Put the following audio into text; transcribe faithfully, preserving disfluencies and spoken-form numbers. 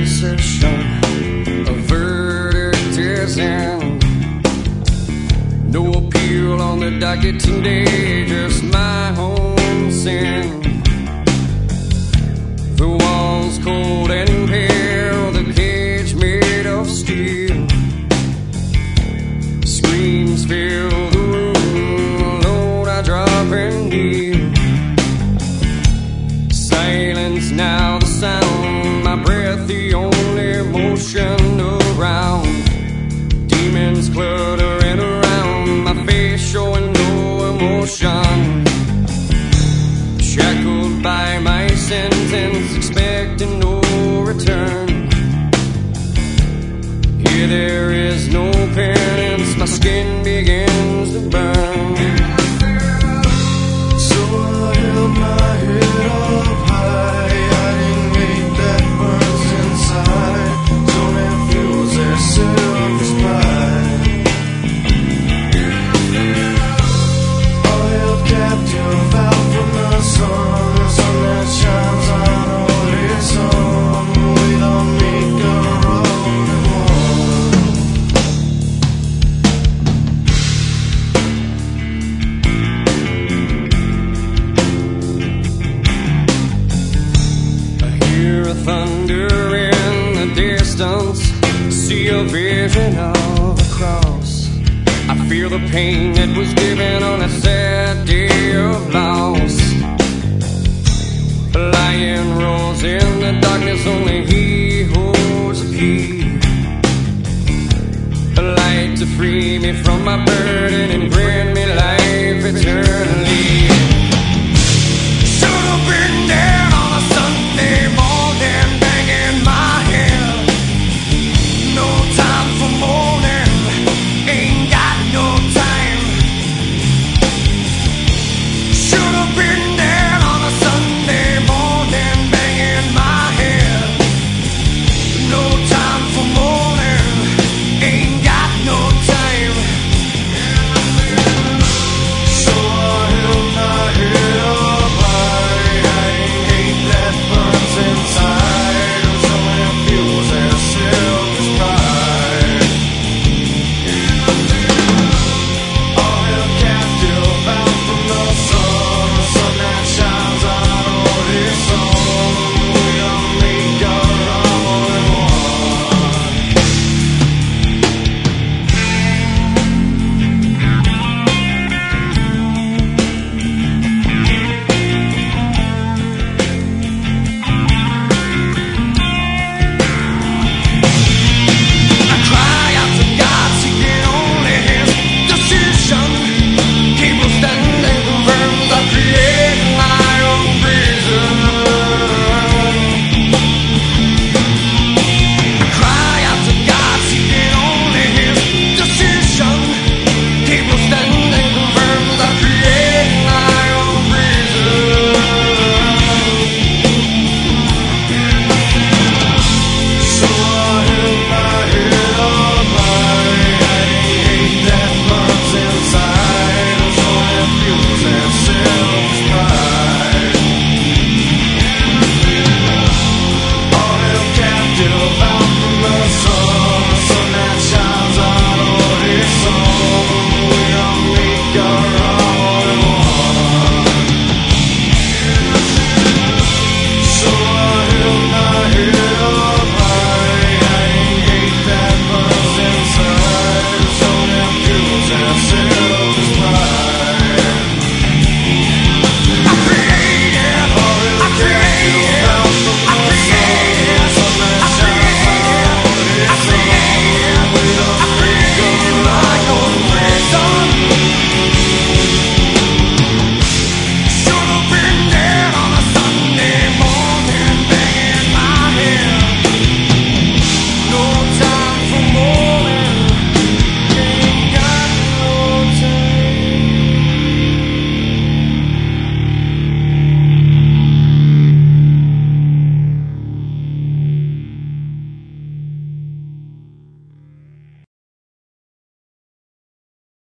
session. A verdict is in. No appeal on the docket today, just my own sin. The walls cold and pale, the cage made of steel. Screams fill the room, alone I drop and kneel. Silence now the sound, my breath the only motion around. Demons cluttering around, my face showing no emotion. Shackled by my sentence, expecting no return. Here there is no penance, my skin begins to burn. So I held my head up high, hiding hate that burns inside. So many fuels their selfish pride. All held captive out from the sun, the sun that shines on all his own. We don't make a road and Thunder in the distance, see a vision of a cross. I feel the pain that was given on a sad day of loss. A lion roars in the darkness, only he holds the key. A light to free me from my burden and grace.